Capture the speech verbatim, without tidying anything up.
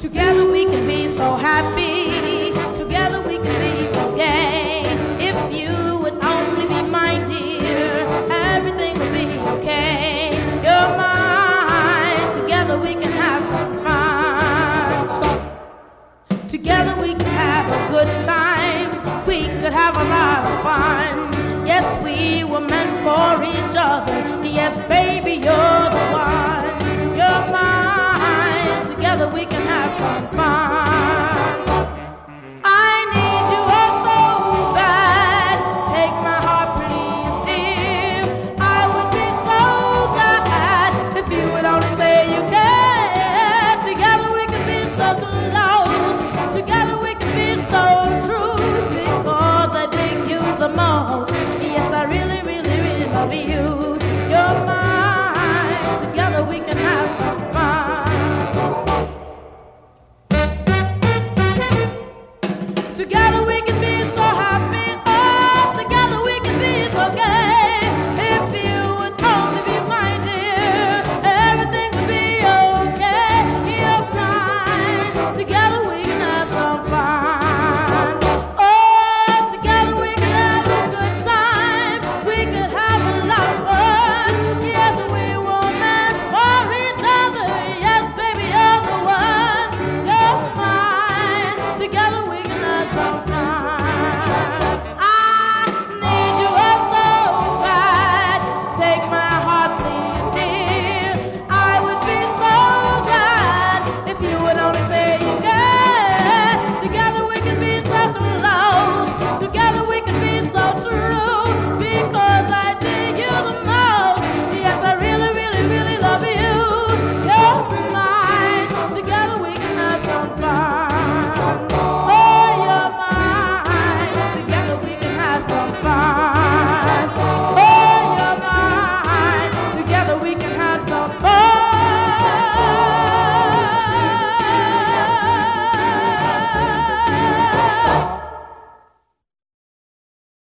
Together we can be so happy. Together we can be so gay. If you would only be mine, dear, everything would be okay. You're mine. Together we can have some fun. Together we can have a good time. We could have a lot of fun. Yes, we were meant for each other. Yes, baby, you're the one. You're mine. Together we can have some fun. I need you all so bad. Take my heart, please, dear. I would be so glad if you would only say you can. Together we can be so close. Together we can be so true. Because I dig you the most. Yes, I really, really, really love you. You're mine. Together we can have some fun.